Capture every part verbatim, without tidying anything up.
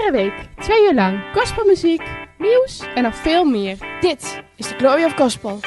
Iedere week, twee uur lang, gospelmuziek, nieuws en nog veel meer. Dit is de Glory of Gospel.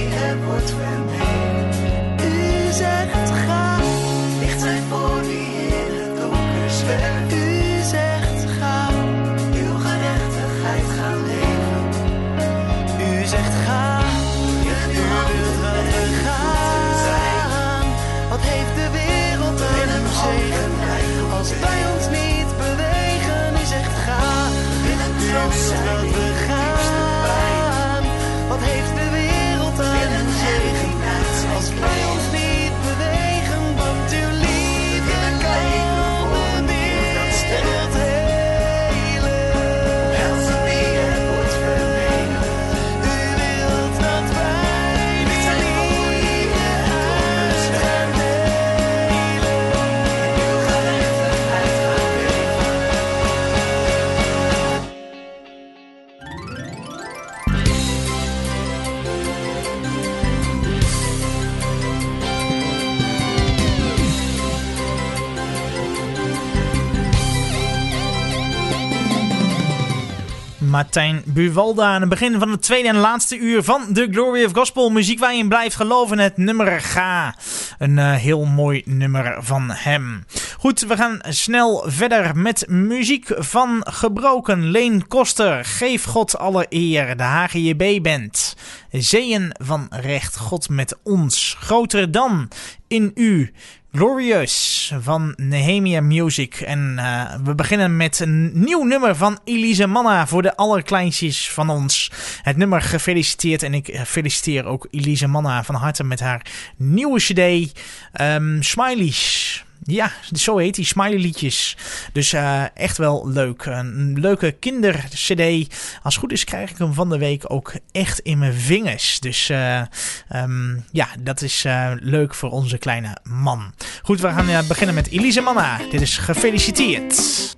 zegt ga, licht zijn voor wie Martijn Buwalda aan het begin van het tweede en laatste uur van The Glory of Gospel. Muziek waar je in blijft geloven. Het nummer Ga. Een uh, heel mooi nummer van hem. Goed, we gaan snel verder met muziek van Gebroken. Leen Koster, Geef God alle eer. De H G J B-band. Zeeën van recht, God met ons. Groter dan in u. Glorious van Nehemia Music. En uh, we beginnen met een nieuw nummer van Elise Manna voor de allerkleinstjes van ons. Het nummer gefeliciteerd en ik feliciteer ook Elise Manna van harte met haar nieuwe cd. Um, Smileys. Ja, zo heet die, Smiley liedjes. Dus uh, echt wel leuk. Een leuke kindercd. Als het goed is krijg ik hem van de week ook echt in mijn vingers. Dus uh, um, ja, dat is uh, leuk voor onze kleine man. Goed, we gaan uh, beginnen met Elise Manna. Dit is gefeliciteerd.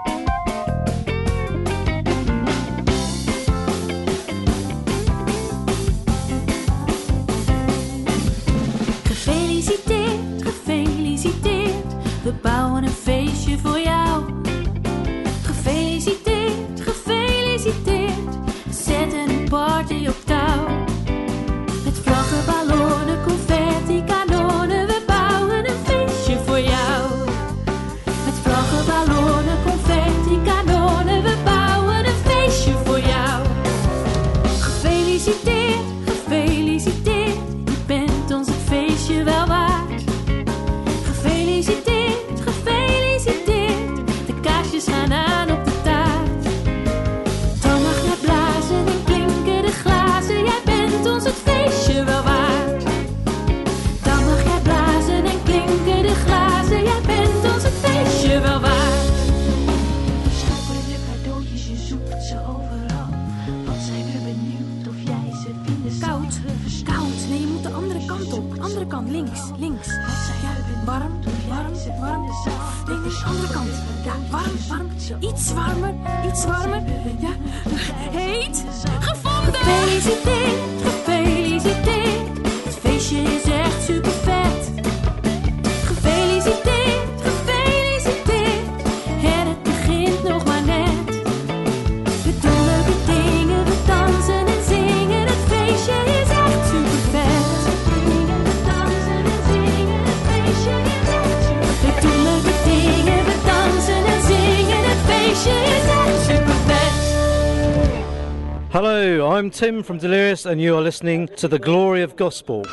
Gefeliciteerd, gefeliciteerd. We bouwen een feestje voor jou. Gefeliciteerd, gefeliciteerd. We zetten een party op touw. Met vlaggen, ballonnen, confetti, kanonnen. We bouwen een feestje voor jou. Met vlaggen, ballonnen, confetti, kanonnen. We bouwen een feestje voor jou. Gefeliciteerd, gefeliciteerd. Je bent ons het feestje wel waard. Gefeliciteerd, gefeliciteerd. De kaarsjes gaan aan op de taart. Dan mag jij blazen en klinken de glazen. Jij bent ons het feestje wel waard. Dan mag jij blazen en klinken de glazen. Jij bent ons het feestje wel waard. Schuipen de cadeautjes, je zoekt ze overal. Wat zijn we benieuwd of jij ze vindt. Koud, koud. Nee, je moet de andere kant op. Andere kant, links, links. Wat zijn jij benieuwd? Warm, warm, warm. Nee, de andere kant. Ja, warm, warm. Iets warmer, iets warmer. Ja, heet. Gevonden! Gefeliciteerd, gefeliciteerd. Het feestje is echt super vet. Gefeliciteerd, gefeliciteerd. En het begint nog maar net. We doen leuke dingen, we dansen en zingen. Het feestje is echt super vet. We dansen en zingen, het feestje is echt super vet. We doen leuke dingen, we dansen en zingen. Het feestje is echt super vet. Hello, I'm Tim from Delirious and you are listening to The Glory of Gospel.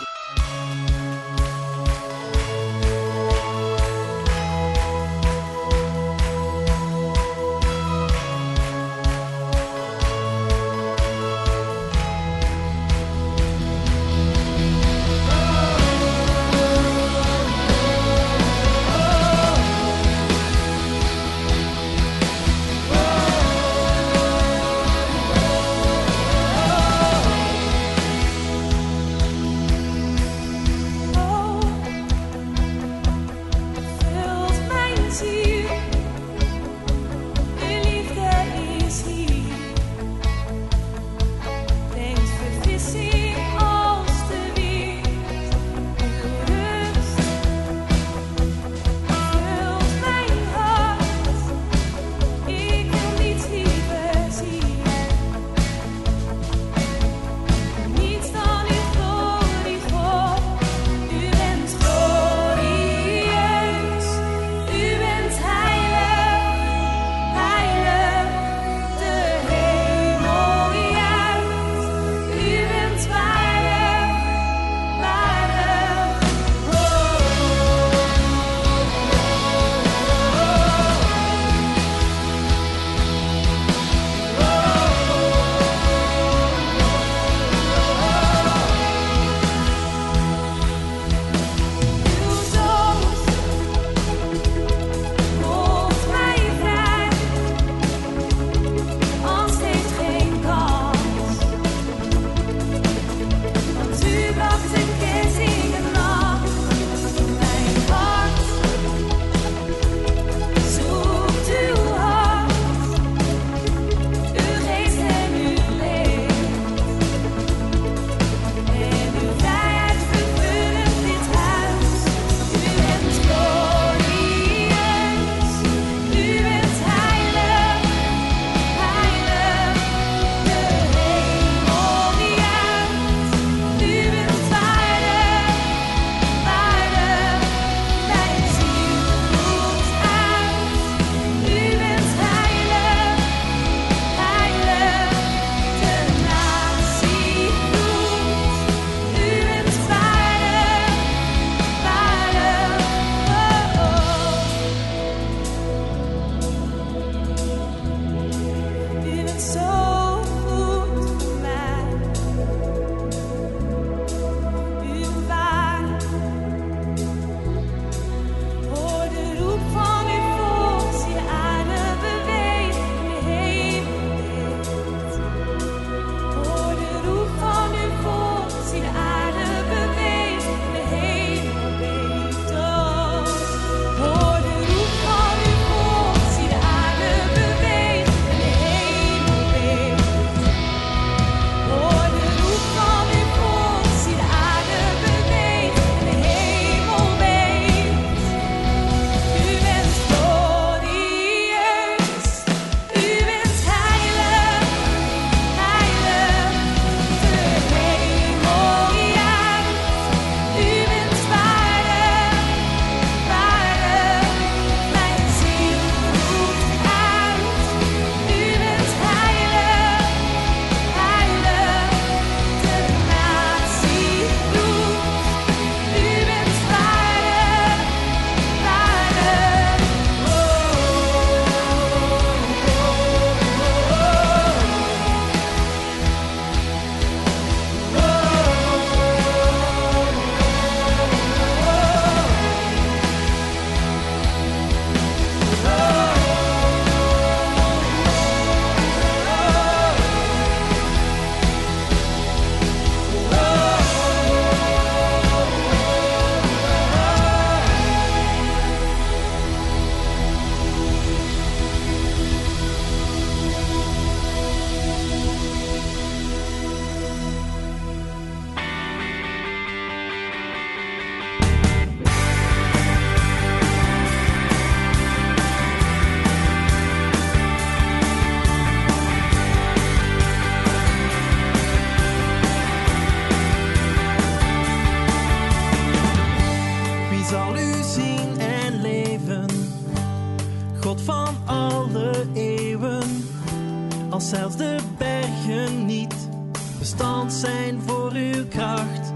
zelfs de bergen niet bestand zijn voor uw kracht.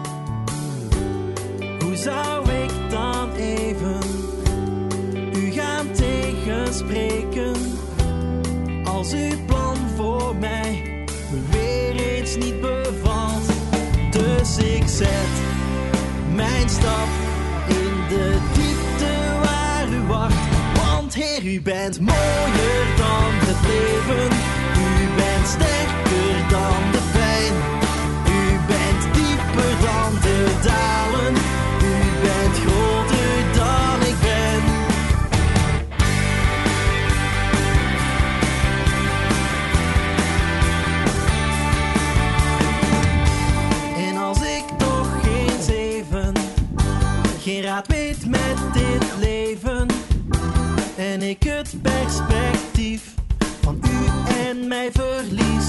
Hoe zou ik dan even u gaan tegenspreken als uw plan voor mij me weer eens niet bevalt? Dus ik zet mijn stap in de diepte waar u wacht. Want Heer, u bent mooier dan het leven. U bent sterker dan de pijn. U bent dieper dan de dalen. U bent groter dan ik ben. En als ik toch eens even geen raad weet met dit leven en ik het perspectief van u en mij verlies,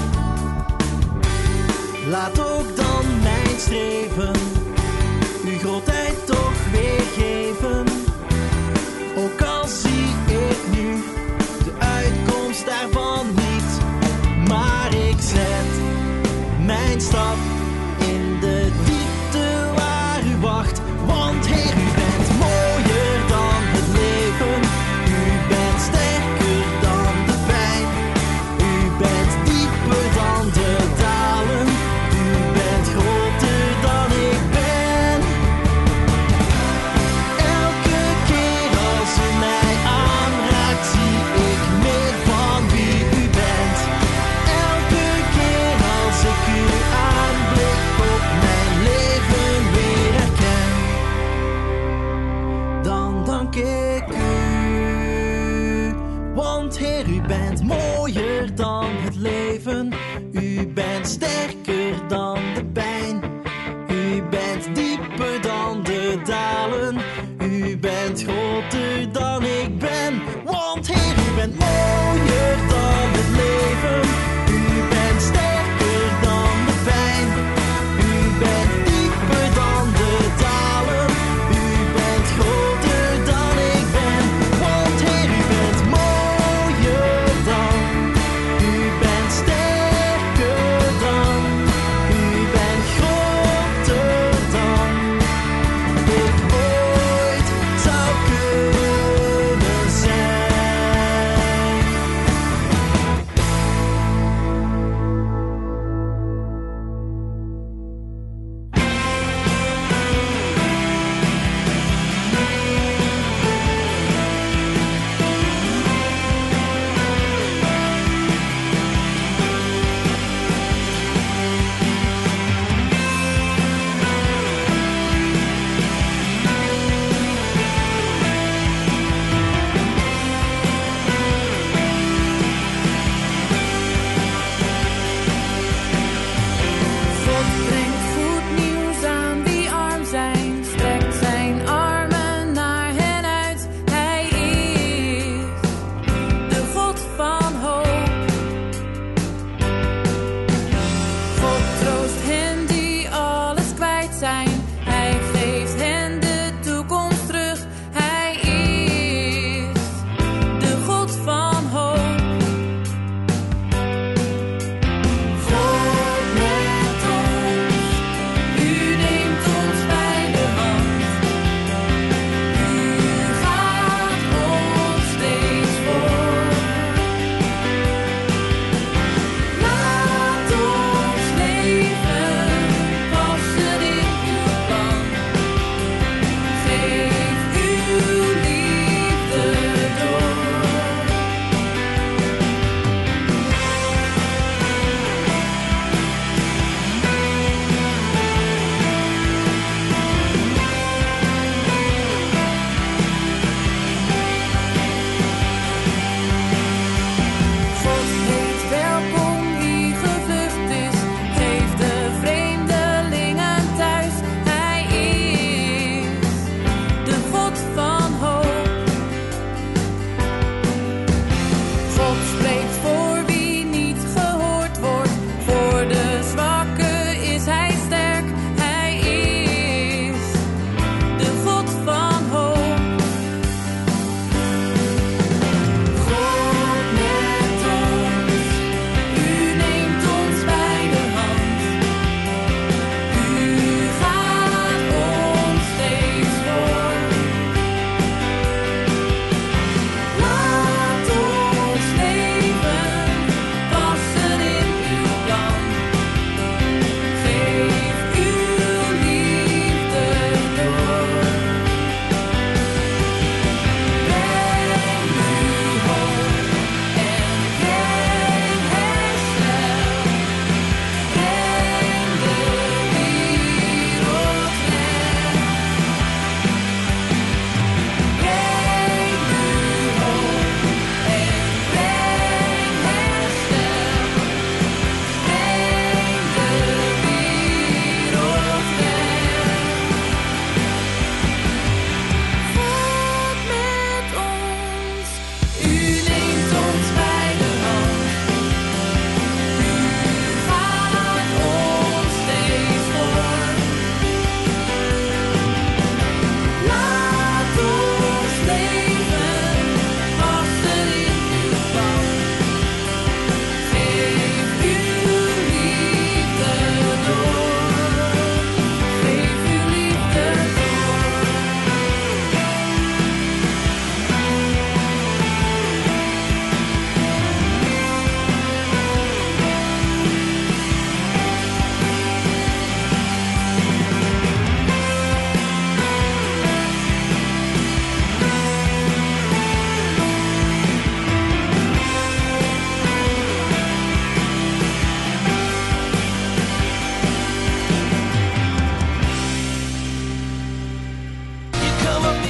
laat ook dan mijn streven uw grootheid toch weergeven. Ook al zie ik nu de uitkomst daarvan niet, maar ik zet mijn stap in de diepte waar u wacht. Want Heer, u bent mooier dan het leven. U bent sterker dan de pijn. U bent dieper dan de dalen. U bent groter dan ik ben. Elke keer als u mij aanraakt, zie ik meer van wie u bent. Elke keer als ik u aanblik op mijn leven.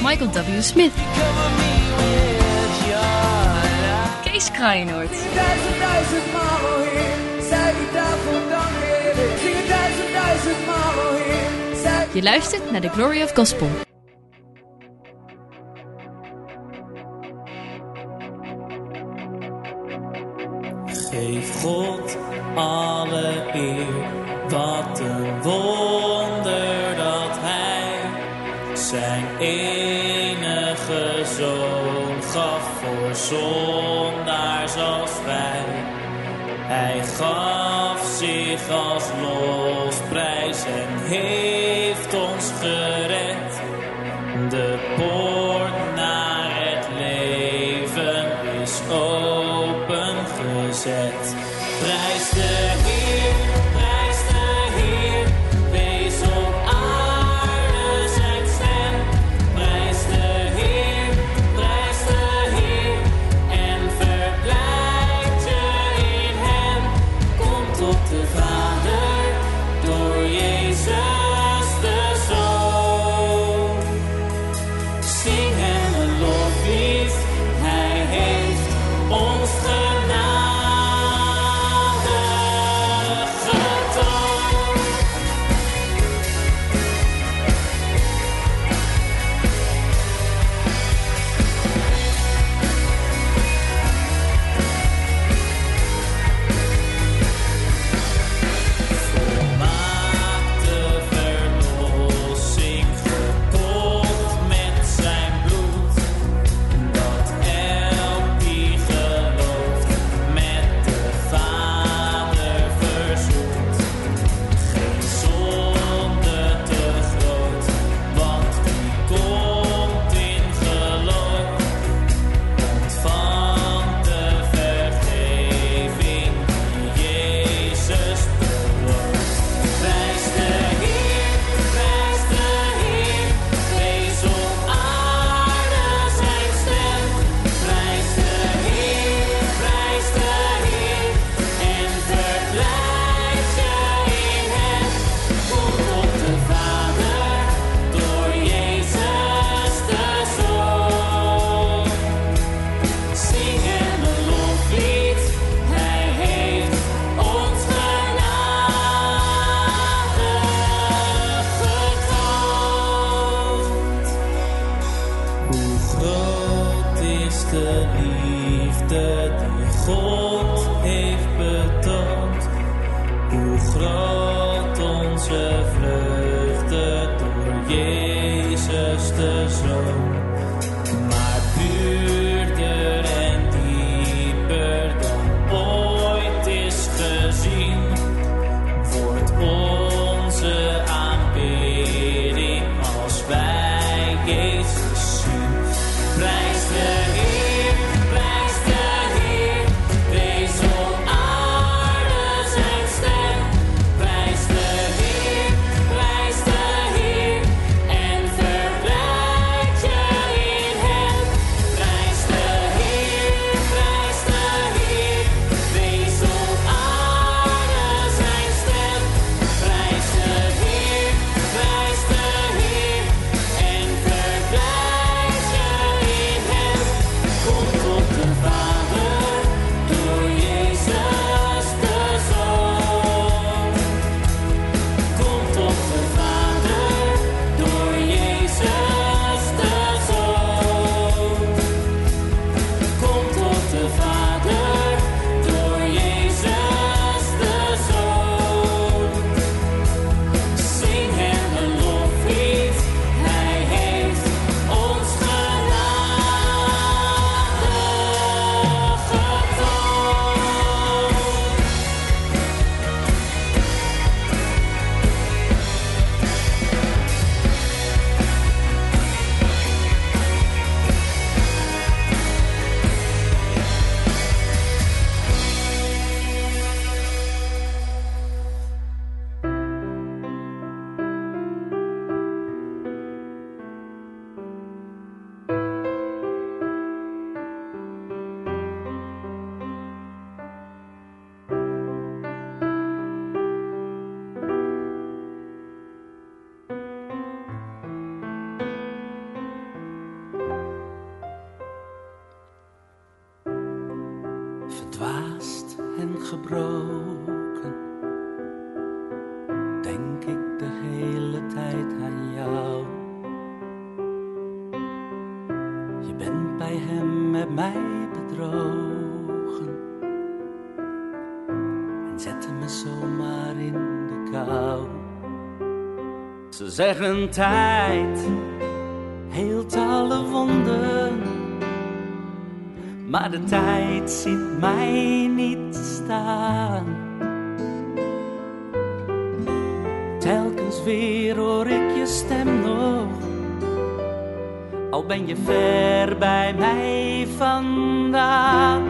Michael W. Smith. Kees Kraaienoord. Duizend, duizend maal, o Heer, zij u daarvoor dank, Heer. Zing het duizend, duizend maal, o Heer, zij... Je luistert naar The Glory of Gospel. Geef God alle eer, wat een wonder dat Hij zijn enige Zoon gaf voor zondaars als wij. Hij gaf zich als losprijs en heeft ons gered. De poort naar het leven is opengezet. Prijs de Heer, prijs de Heer, wees op aarde zijn stem. Prijs de Heer, prijs de Heer, en verblijd je in hem. Kom tot de Vader, door Jezus de Zoon. Zing hem een loflied, hij heeft ons genade getoond. Volmaakte verlossing gekocht met zijn bloed, dat elk die gelooft met de Vader verzoent. Geen zonde te groot, want die komt in geloof, ontvangt de vergeving die Jezus belooft. Prijs de Heer, prijs de Heer, wees op aarde zijn stem. Prijs de Heer, prijs de Heer, en verblijd je in hem. Kom tot de Vader, door Jezus de Zoon. Zing hem een loflied, hij heeft ons genade getoond. Hoe groot is de liefde die God heeft betoond. Hoe groot onze vreugde door Jezus de Zoon. Maar puurder en dieper dan ooit is gezien, wordt onze aanbidding als wij Jezus zien. Prijs de Heer, prijs de Heer, wees op aarde zijn stem. Prijs de Heer, prijs de Heer, en verblijd je Ze zeggen tijd heelt alle wonden, maar de tijd ziet mij niet staan. Telkens weer hoor ik je stem nog, al ben je ver bij mij vandaan.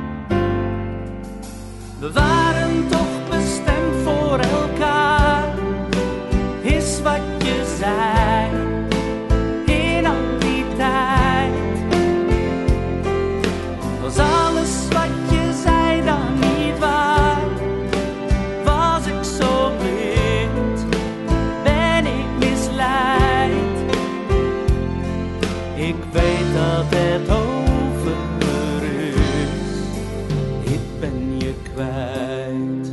We waren toch bestemd voor elkaar, is wat je zei in al die tijd. Was alles wat je zei dan niet waar? Was ik zo blind? Ben ik misleid? Ik weet dat het over is, ik ben je kwijt.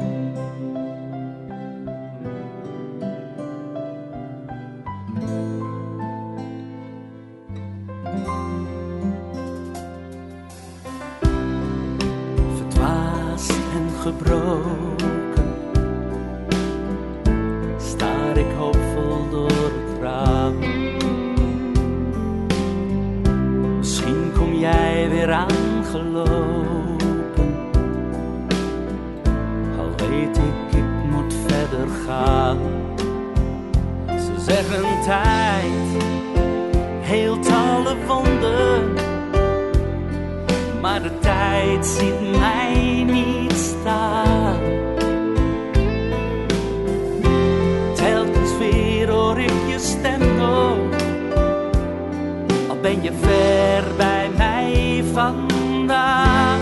Verdwaasd en gebroken staar ik hoopvol door het raam. Misschien kom jij weer aangelopen, al weet ik, ik moet verder gaan. Ze zeggen tijd heelt alle wonden, maar de tijd ziet mij niet staan. Telkens weer hoor ik je stem nog, al ben je ver bij mij vandaan.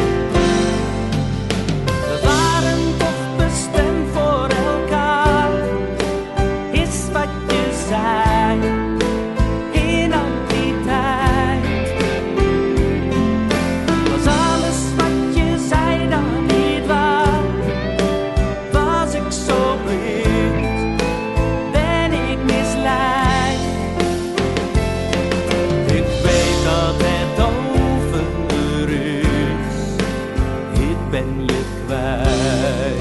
We waren toch bestemd voor elkaar, is wat je zei in al die tijd. Was alles wat je zei dan niet waar? Was ik zo blind? Ben ik misleid? Ik weet dat het over is, ik ben je kwijt.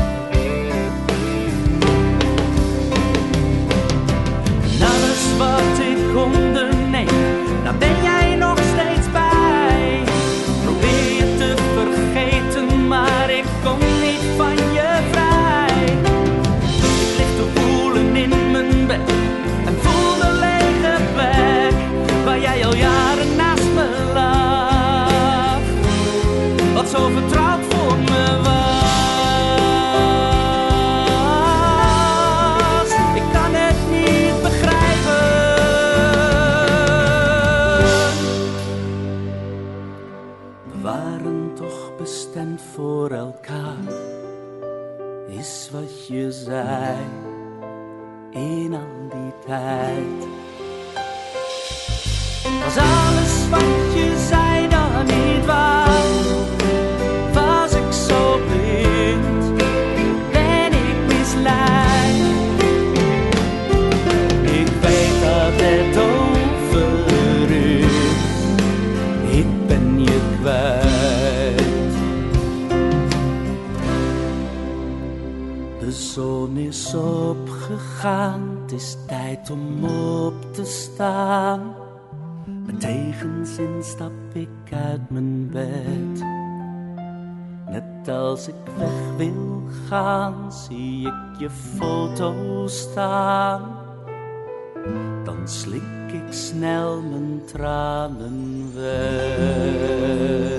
En alles wat ik onderneem, daar ben jij nog steeds bij. Probeer je te vergeten, maar ik kom niet van je vrij. Ik lig te voelen in mijn bed en voel de lege plek waar jij al jaren naast me lag. Wat zo vertrouwd voor me was. Ik kan het niet begrijpen. We waren toch bestemd voor elkaar, is wat je zei in al die tijd. Was alles wat je zei dan niet waar? Was ik zo blind? Ben ik misleid? Ik weet dat het over is, ik ben je kwijt. De zon is opgegaan, het is tijd om op te staan. Met tegenzin stap ik uit mijn bed. Net als ik weg wil gaan, zie ik je foto staan. Dan slik ik snel mijn tranen weg.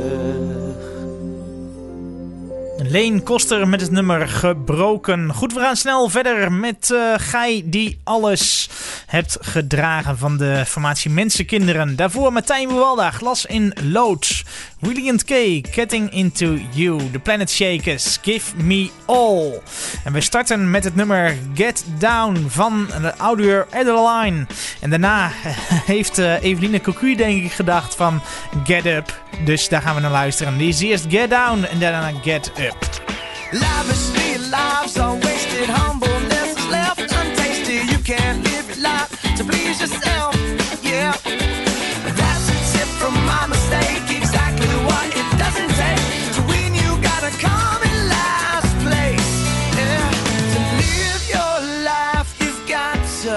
Leen Koster met het nummer Gebroken. Goed, we gaan snel verder met uh, Gij die alles hebt gedragen van de formatie Mensenkinderen. Daarvoor Martijn Buwalda, Glas in Lood. William K, Getting Into You. The Planet Shakers, Give Me All. En we starten met het nummer Get Down van de oudeur Adeline. En daarna heeft uh, Eveline Cocu denk ik gedacht van Get Up. Dus daar gaan we naar luisteren. Die is eerst Get Down en daarna Get Up. Lavishly lives are wasted, humbleness is left untasted. You can't live your life to please yourself, yeah. That's a tip from my mistake, exactly what it doesn't take to win. You gotta come in last place, yeah. To live your life, you've got to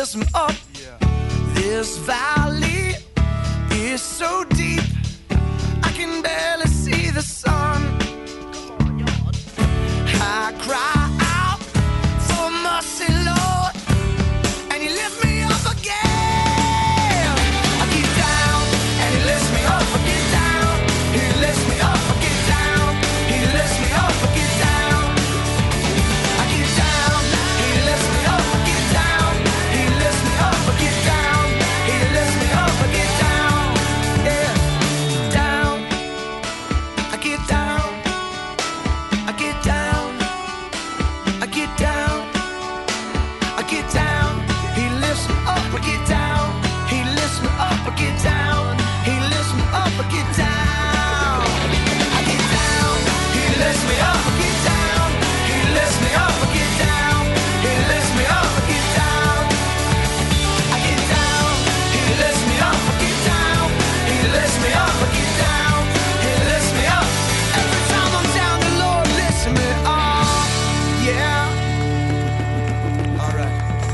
lift me up. This valley is so deep, I can barely see the sun. I cry out for mercy, Lord, and you lift me up again. I get down and he lifts me up. I get down, he lifts me up. I get down, he lifts me up. I get down, I get down, he lifts me up. I get down, he lifts me up. I get down, he lifts me up. I get down, yeah, down. I get down, I get down, I get down, I get down. He lifts me up. I get down, he lifts me up. I get down, he lifts me up. I get down, I get down, he lifts me up. I get down, he lifts me up. I get down, he lifts me up. I get down, I get down, he lifts me up. I get down, he lifts me up. I get down, he lifts me up. Every time I'm down, the Lord lifts me up. Yeah. All right.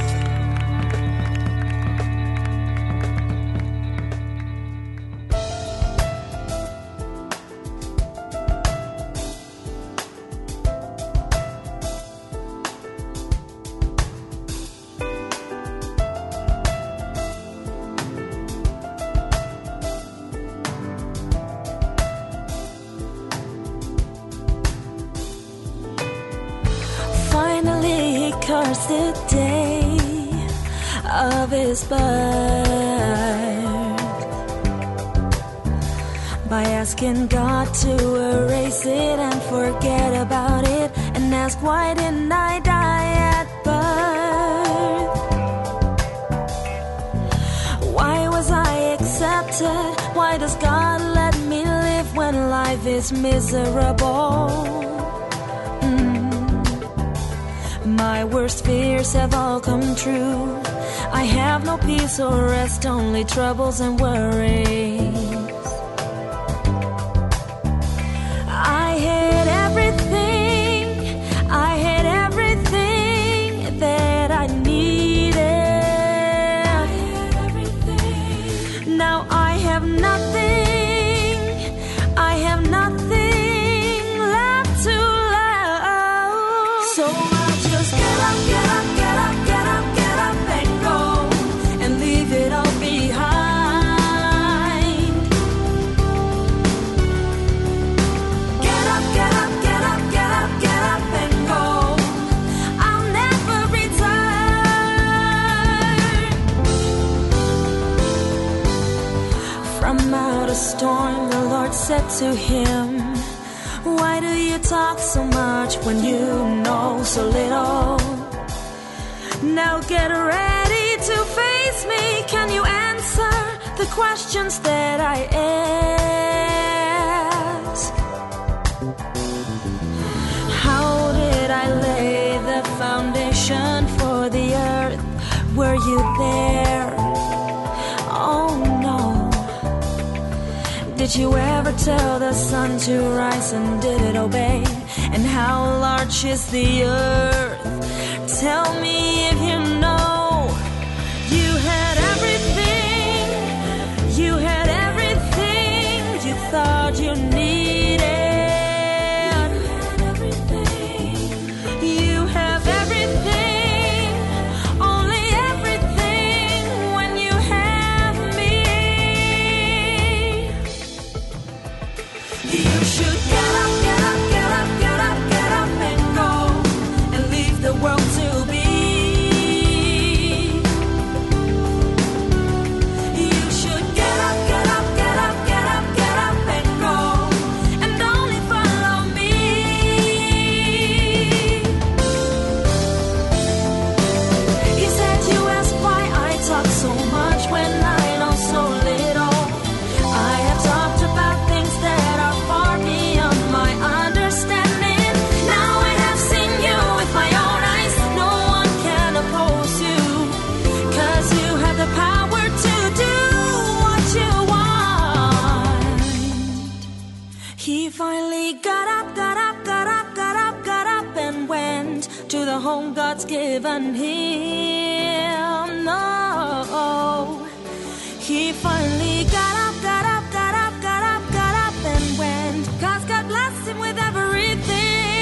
Finally, he cursed the day of his birth by asking God to erase it and forget about it, and ask, why didn't I die at birth? Why was I accepted? Why does God let me live when life is miserable? My worst fears have all come true. I have no peace or rest, only troubles and worries. I hate everything, I hate everything that I needed. I hate everything. Now I have nothing, I have nothing left to love. So just get up, get up, get up, get up, get up and go, and leave it all behind. Get up, get up, get up, get up, get up and go. I'll never return. From out a storm, the Lord said to him, why do you talk so much when you know so little? Now get ready to face me. Can you answer the questions that I ask? How did I lay the foundation for the earth? Were you there? Oh no. Did you ever tell the sun to rise, and did it obey? And how large is the earth? Tell me if you know. You had everything, you had everything you thought you needed. You have everything, only everything when you have me. You should get up, get up, get up, get up, get up and go, and leave the world to be. You should get up, get up, get up, get up, get up and go, and only follow me. He said, you ask why I talk so much when I know so little. I have talked about things that are far beyond my understanding. Now I have seen you with my own eyes. No one can oppose you, 'cause you have the power to do what you want. He finally got up, got up, got up, got up, got up and went to the home God's given him. know. He finally got up, got up, got up, got up, got up and went. 'Cause God blessed him with everything.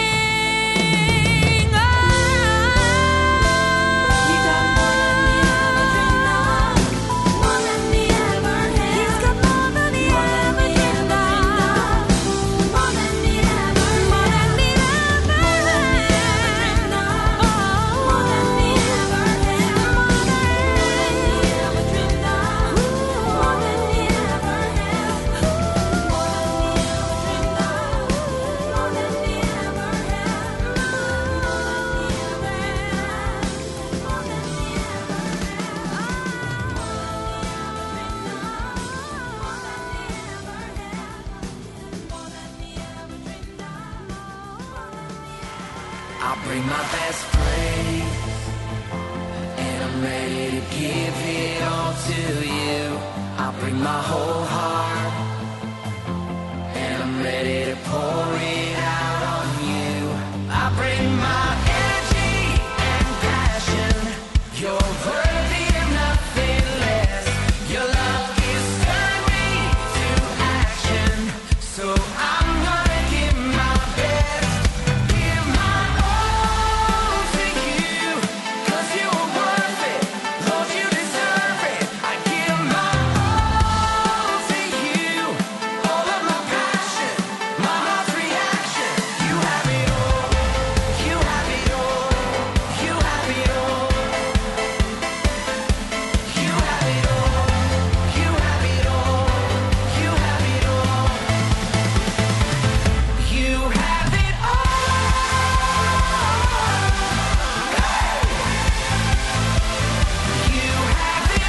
I'll bring my best praise, and I'm ready to give it all to you. I'll bring my whole heart, and I'm ready to pour it out on you. I bring my energy and passion. You're worthy of nothing less. Your love is stirring me to action, so I'm gonna give my best. Give my all to you, 'cause you're worth it. Lord, you deserve it. I give my all to you. All of my passion, my heart's reaction. You have it all. You have it all. You have it all. You have it all. You have it all. You have it all. You have it all. You have it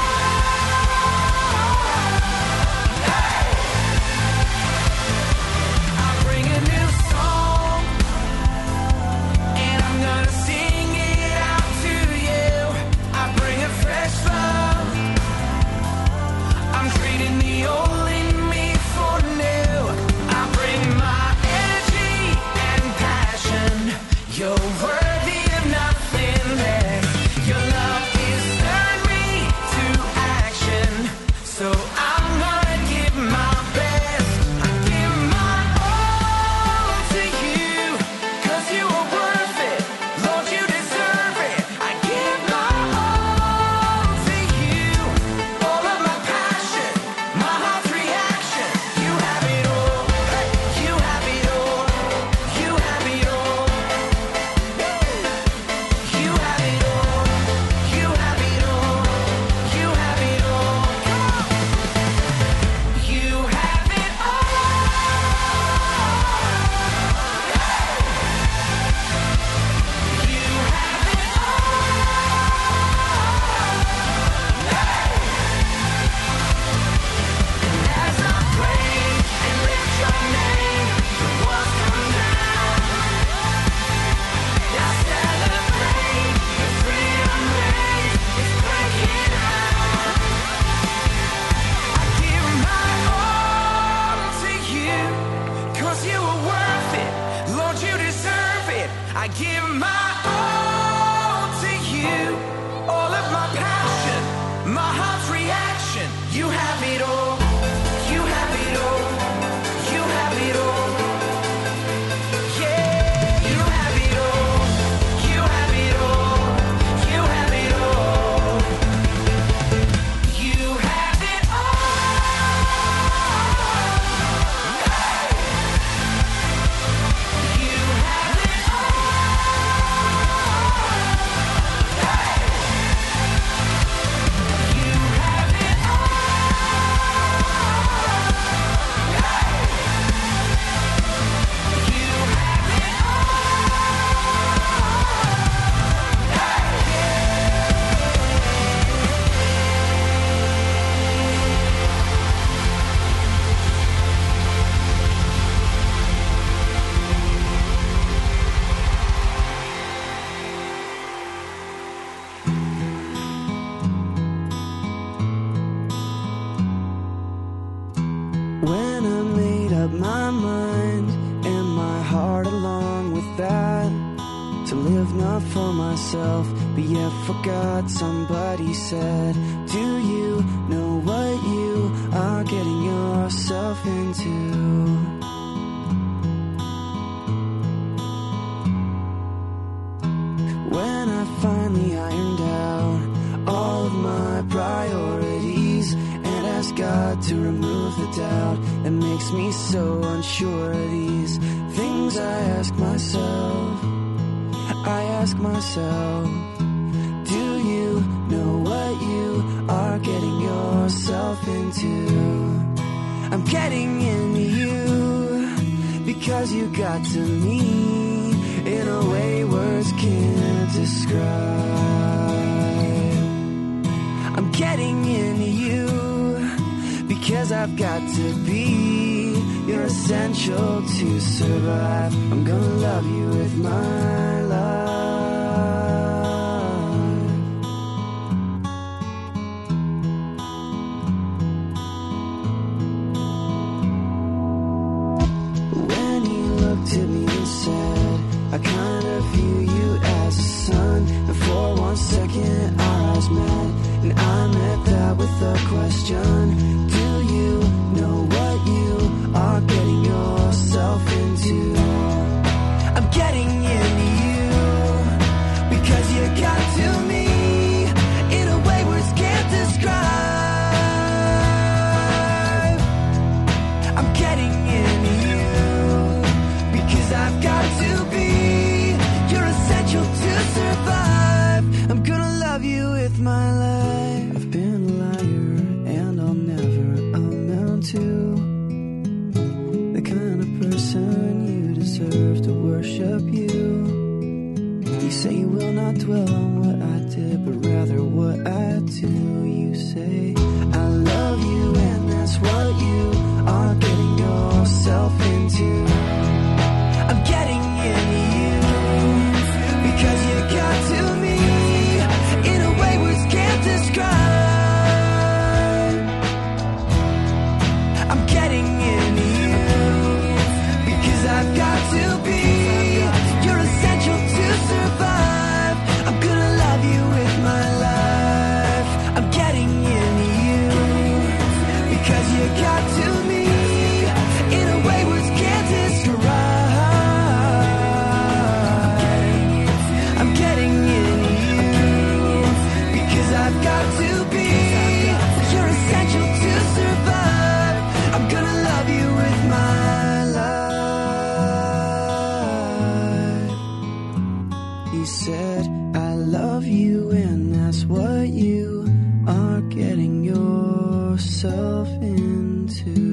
all. I bring a new song, and I'm gonna sing it out to you. I bring a fresh love. I'm trading the old in me for new. I bring my energy and passion. You're worthy of nothing less. Your love is stirring me to action, so I'm gonna give my best. I give my all to you, 'cause you are worth it. Lord, you deserve it. I give my all to you. All of my passion, my heart's reaction. You have it all. You have it all. You have it all. You have it all. You have it all. You have it all. You have it all. You have it all. As I praise and lift your name, the walls come down. I celebrate the freedom rain is breaking out. I give my all to you, 'cause you are worth it. Lord, you deserve it. I give my all to you. All of my passion, my heart's reaction. You have it all. You have it all. You have it all. Yeah, you have it all. You have it all. You have it all. You have it all. You have it all. You have it all. not for myself, but yet forgot somebody said, do you know what you are getting yourself into? When I finally ironed out all of my priorities and ask God to remove the doubt that makes me so unsure of these things, I ask myself, I ask myself, do you know what you are getting yourself into? I'm getting into you because you got to me in a way words can't describe. I'm getting into you because I've got to be, you're essential to survive. I'm gonna love you with my life. When he looked at me and said, I kind of view you as a son, and for one second our eyes met, and I met that with a question. Do you know what you are getting yourself into? I'm getting into you because you got to me in a way words can't describe. I'm getting into you because I've got to be, you're essential to survive. I'm gonna love you with my life. I've been a liar and I'll never amount to the kind of person you deserve to worship you. You say you will not dwell on what I did, but rather what I do. You say I love you and that's what you are getting yourself into. I'm getting into you because you got to me in a way words can't describe. I'm getting into you because I've got to be, you're essential to survive. I'm gonna love you with my life. I'm getting into you because you got to me in a way words can't describe. I'm getting into you because I've got to be, you're essential to survive. I'm gonna love you with my life. He said, I love you and that's what you are getting yourself into.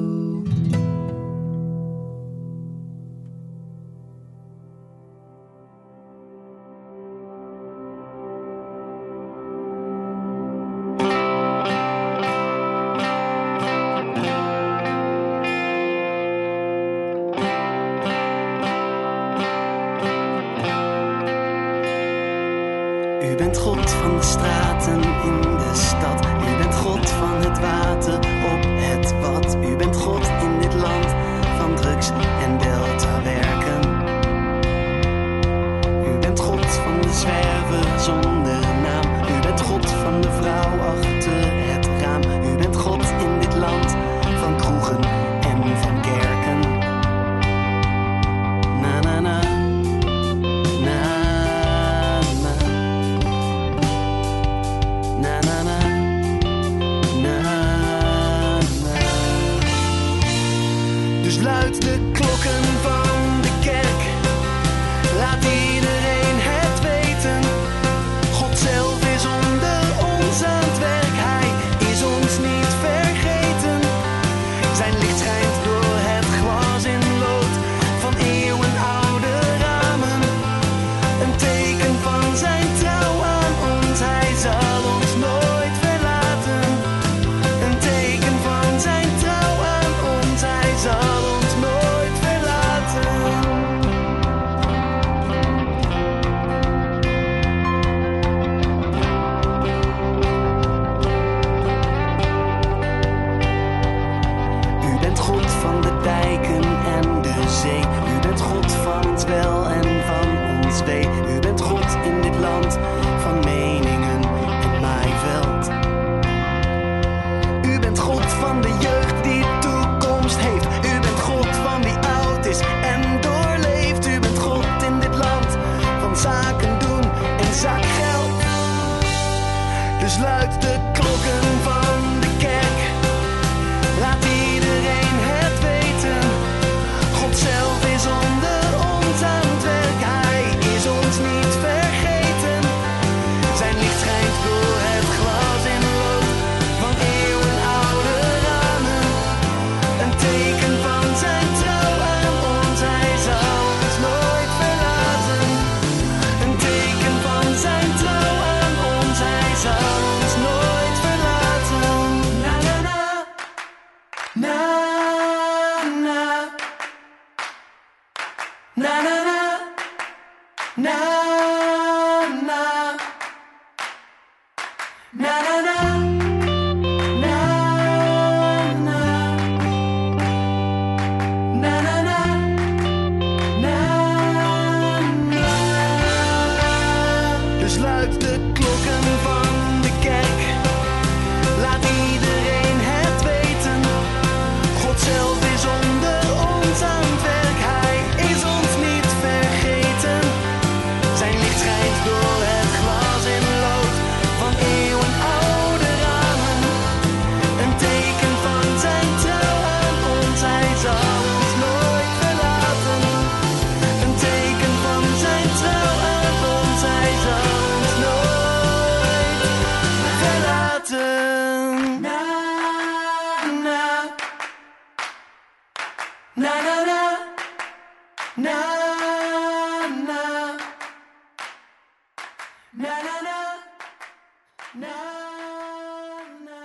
U bent God van de straten in de stad. U bent God van het water op het wad. U bent God in dit land van drugs en deltawerken. U bent God van de zwerver zonder naam. U bent God van de vrouw achter het raam. U bent God in dit land van kroegen en van kerken. Na na na. Luid de klokken van de kerk, laat iedereen het weten. God zelf is onder ons aan het werk, hij is ons niet vergeten. ons wee. U bent God in dit land van meningen en maaiveld. U bent God van de jeugd die toekomst heeft. U bent God van wie oud is en doorleeft. U bent God in dit land van zaken doen en zakgeld. Dus luidt de klokken van de kerk. Laat iedereen het weten. God zelf is onder ons aan het werk. Hij is ons niet vergeten. Zijn licht schijnt door het glas in lood van eeuwenoude ramen. Een teken van zijn trouw aan ons. Hij zal ons nooit verlaten. Een teken van zijn trouw aan ons. Hij zal ons nooit verlaten. Na na na. Na na. Na na na. Na na. Na na na. Na na. Na na na. Na na. Dus luidt de klokken van de kerk. Laat iedereen het weten. God zelf is onder ons aan het werk. Hij is ons niet vergeten. Zijn licht schijnt door het glas in lood van eeuwenoude ramen. Een teken van zijn trouw aan ons. Hij zal ons nooit verlaten. Een teken van zijn trouw aan ons. Hij zal ons nooit verlaten. Na na. Na na na. Na na. Na na na. Na na.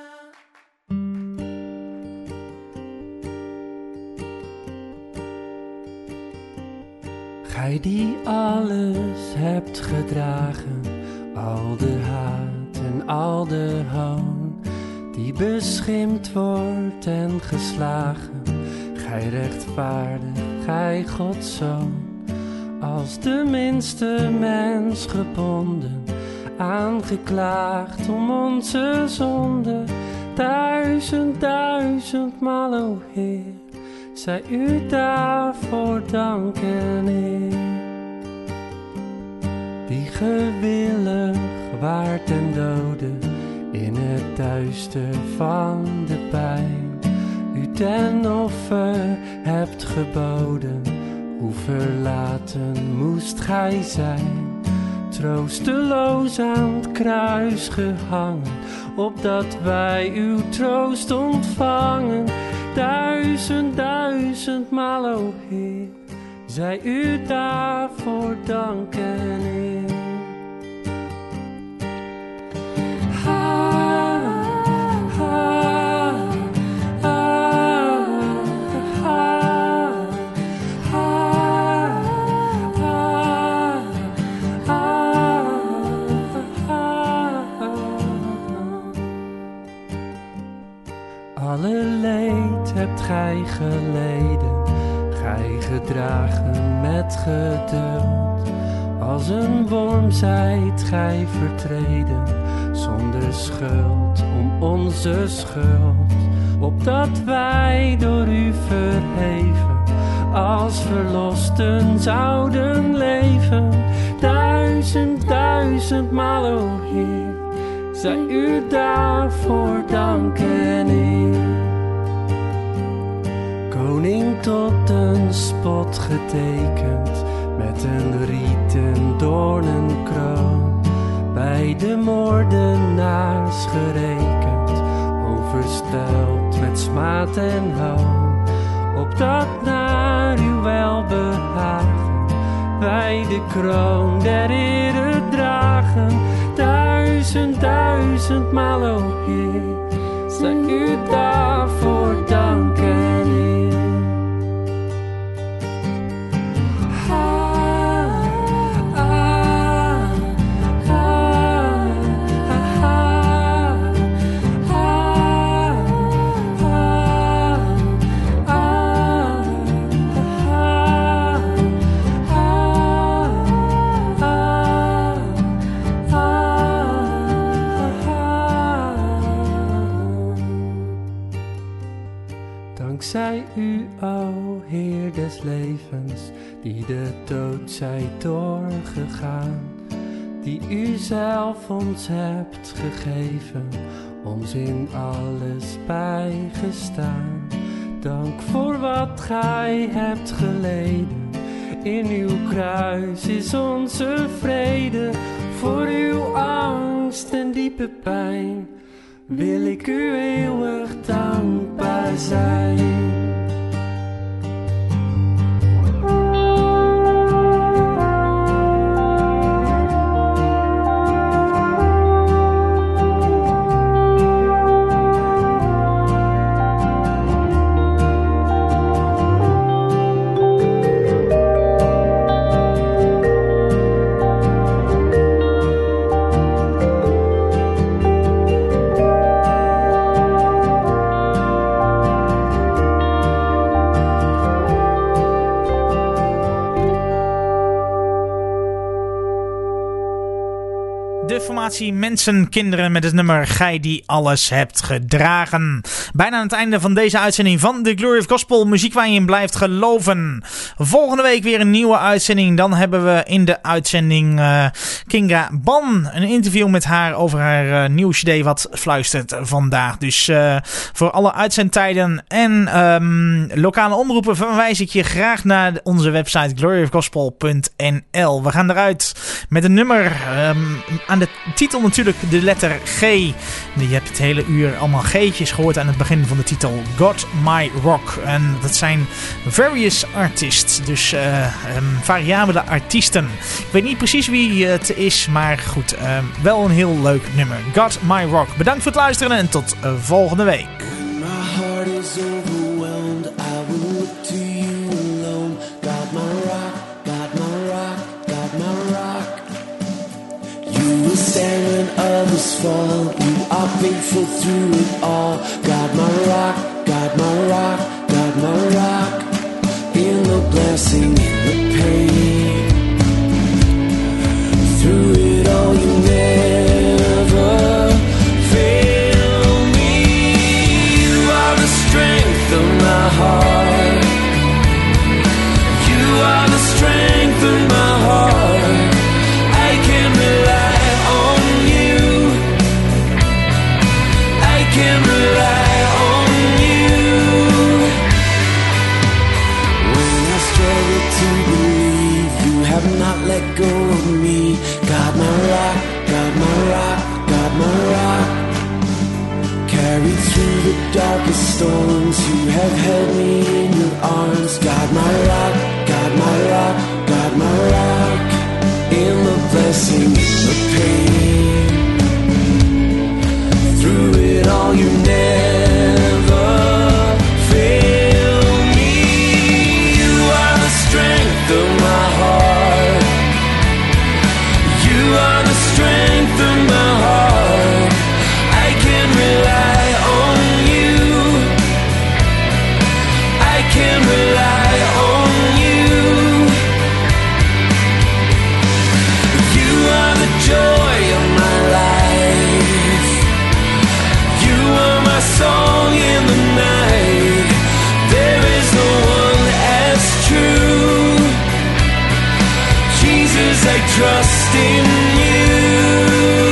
Gij die alles hebt gedragen, al de haat en al de hoon, die beschimpt wordt en geslagen. Gij rechtvaardig, gij Gods Zoon, als de minste mens gebonden, aangeklaagd om onze zonde. Duizend, duizendmaal, o Heer, zij u daarvoor dank en eer. Die gewillig waart ten dode, in het duister van de pijn, u ten offer hebt geboden. Hoe verlaten moest gij zijn, troosteloos aan het kruis gehangen, opdat wij uw troost ontvangen. Duizend, duizendmaal, o Heer, zij u daarvoor dank en eer. Ha, ha, ha, ha, ha, ha, ha. Alle leed hebt gij geleden, gij gedragen met geduld. Als een worm zijt gij vertreden, zonder schuld om onze schuld. Opdat wij door u verheven, als verlosten zouden leven. Duizend, duizendmaal, o Heer, zij u daarvoor dank en eer. Koning tot een spot getekend, met een rieten doornenkroon, bij de moordenaars gerekend, overstelpt met smaad en hoon. Opdat naar uw welbehagen wij de kroon der ere dragen. Duizend, duizendmaal, o Heer, zij u daarvoor dank en eer. des levens die de dood zij doorgegaan, die u zelf ons hebt gegeven, ons in alles bijgestaan. Dank voor wat gij hebt geleden, in uw kruis is onze vrede. Voor uw angst en diepe pijn wil ik u eeuwig dankbaar zijn. Formatie Mensen, Kinderen met het nummer Gij die alles hebt gedragen. Bijna aan het einde van deze uitzending van The Glory of Gospel, muziek waar je in blijft geloven. Volgende week weer een nieuwe uitzending. Dan hebben we in de uitzending uh, Kinga Ban. Een interview met haar over haar uh, nieuw cd wat fluistert vandaag. Dus uh, voor alle uitzendtijden en um, lokale omroepen verwijs ik je graag naar onze website glory of gospel punt n l. We gaan eruit met een nummer um, aan de titel natuurlijk de letter G. Je hebt het hele uur allemaal G'tjes gehoord aan het begin van de titel God My Rock. En dat zijn various artists, dus uh, um, variabele artiesten. Ik weet niet precies wie het is, maar goed, uh, wel een heel leuk nummer. God My Rock. Bedankt voor het luisteren en tot uh, volgende week. Stand when others fall. You are faithful through it all. God my rock, God my rock, God my rock. In the blessing, in the pain. Through it all you never fail me. You are the strength of my heart. You are the strength of my heart. I can rely can rely on you. When I struggle to believe you have not let go of me. God my rock, God my rock, God my rock. Carried through the darkest storms, you have held me in your arms. God my rock, God my rock, God my rock. In the blessing, in the pain. Through it all you never fail me. You are the strength of my heart. You are the strength of my heart. I can rely on you. I can rely on you. You are the joy of my life. You are my song in the night. There is no one as true. Jesus, I trust in you.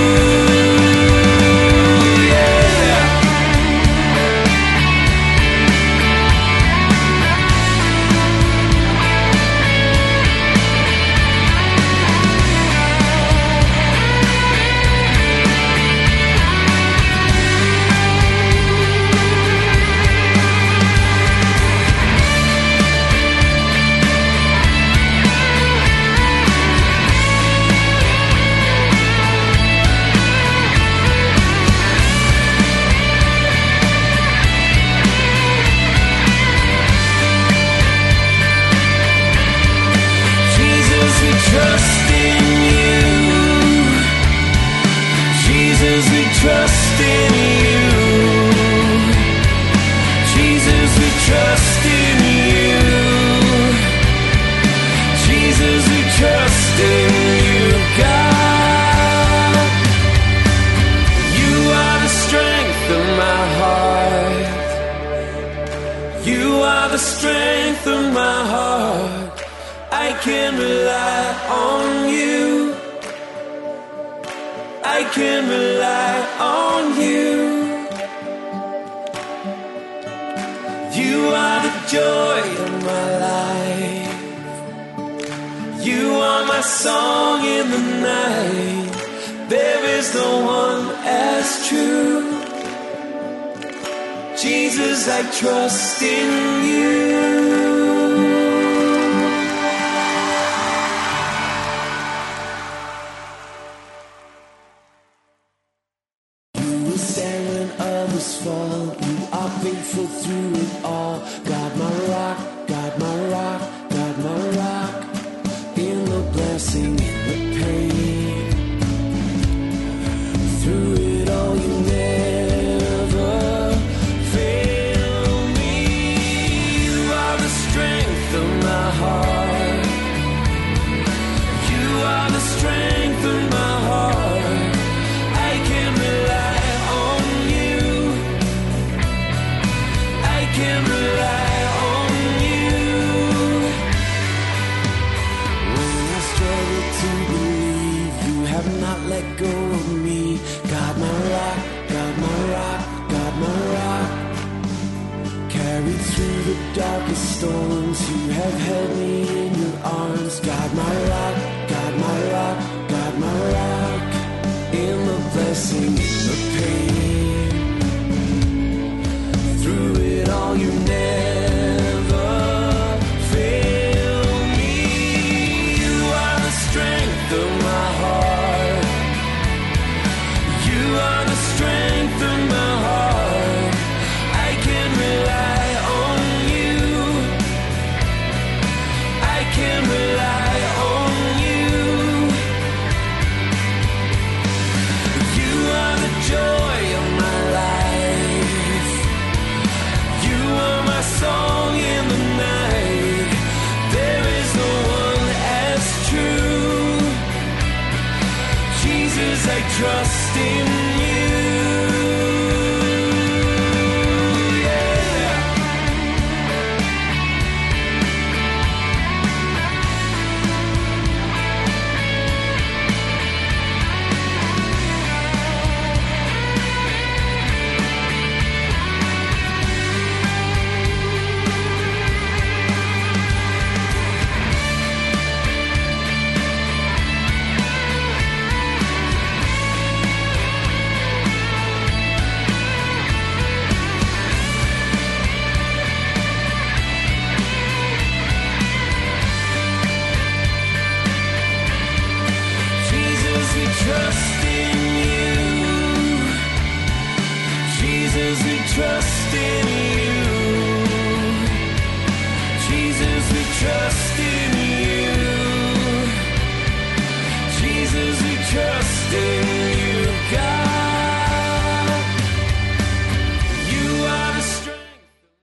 Trust in you. Jesus, we trust in you. Jesus, we trust in you. Jesus, we trust in you, God. You are the strength of my heart. You are the strength of my heart. can rely on you. I can rely on you. You are the joy of my life. You are my song in the night. There is no one as true. Jesus, I trust in you. Fall. You are faithful through it all. God my rock, God my rock, God my rock. In the blessing, in the pain. Through it all you never fail me. You are the strength of my heart. You are the strength of my heart. I can rely can rely on you. When I struggle to believe, you have not let go of me. God my rock, God my rock, God my rock. Carried through the darkest storms, you have held me in your arms. God my rock, God my rock, God my rock. In the blessing, in the pain. Through it all you never fail me. You are the strength of my heart. You are the strength of my heart. I can rely on you. I can rely on you. You are the joy of my life. You are my song in the night. There is no one as true. Jesus, I trust in you. Yeah. Jesus, we trust in you. Jesus, we trust in you.